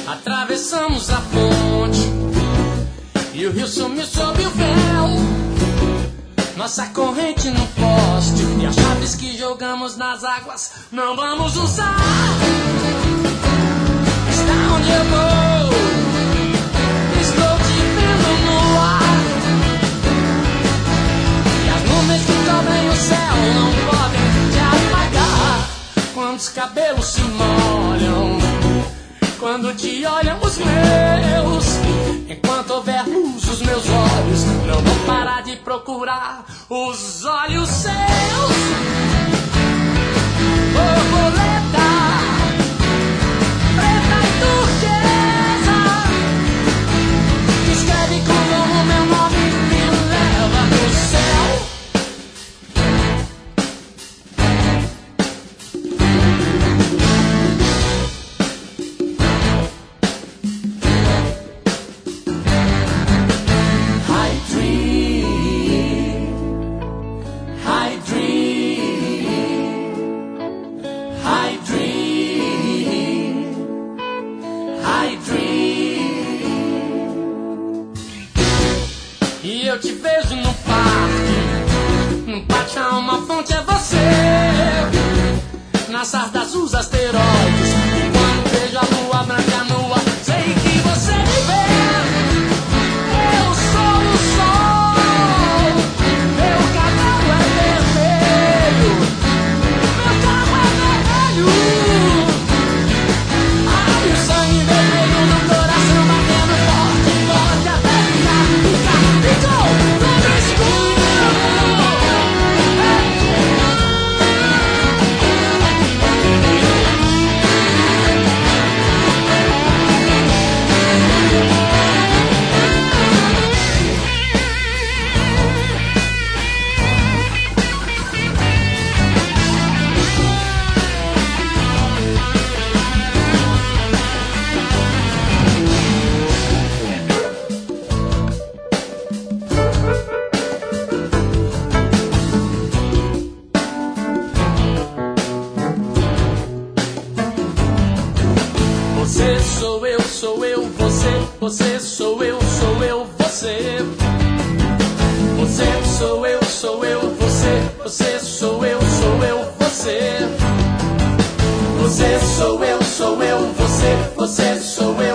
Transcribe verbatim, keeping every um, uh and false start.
Atravessamos a ponte e o rio sumiu sob o véu. Nossa corrente no poste e as chaves que jogamos nas águas não vamos usar. Está onde eu vou, estou te vendo no ar. E as nuvens que cobrem o céu não podem te apagar. Quando os cabelos se molham, quando te olham os meus, enquanto houver luz os meus olhos não vão parar de procurar os olhos seus. Borboleta preta e turquesa, que escreve com o meu nome e me leva pro céu. Eu te vejo no parque, no pátio há uma fonte, é você. Nas sardas os asteroides, e quando vejo a lua branca nua, sei que você me vê. Eu sou o sol, meu cavalo é vermelho, meu carro é vermelho. Ai, o sangue vermelho no coração batendo forte, forte até ficar, ficar, ficou tudo escuro. Você sou eu, sou eu, você, você sou eu, sou eu, você. Você sou eu, sou eu, você, você sou eu, sou eu, você. Você sou eu, sou eu, você, você sou eu.